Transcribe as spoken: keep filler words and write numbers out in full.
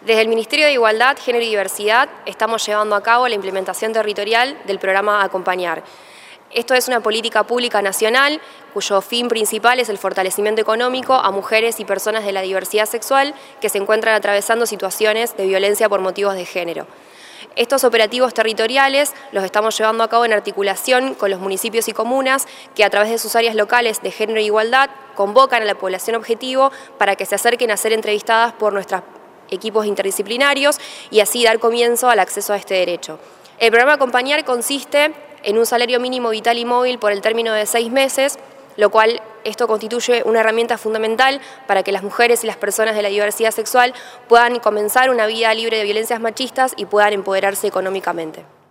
Desde el Ministerio de Igualdad, Género y Diversidad estamos llevando a cabo la implementación territorial del programa Acompañar. Esto es una política pública nacional cuyo fin principal es el fortalecimiento económico a mujeres y personas de la diversidad sexual que se encuentran atravesando situaciones de violencia por motivos de género. Estos operativos territoriales los estamos llevando a cabo en articulación con los municipios y comunas que a través de sus áreas locales de género e igualdad convocan a la población objetivo para que se acerquen a ser entrevistadas por nuestros equipos interdisciplinarios y así dar comienzo al acceso a este derecho. El programa Acompañar consiste en un salario mínimo vital y móvil por el término de seis meses, lo cual esto constituye una herramienta fundamental para que las mujeres y las personas de la diversidad sexual puedan comenzar una vida libre de violencias machistas y puedan empoderarse económicamente.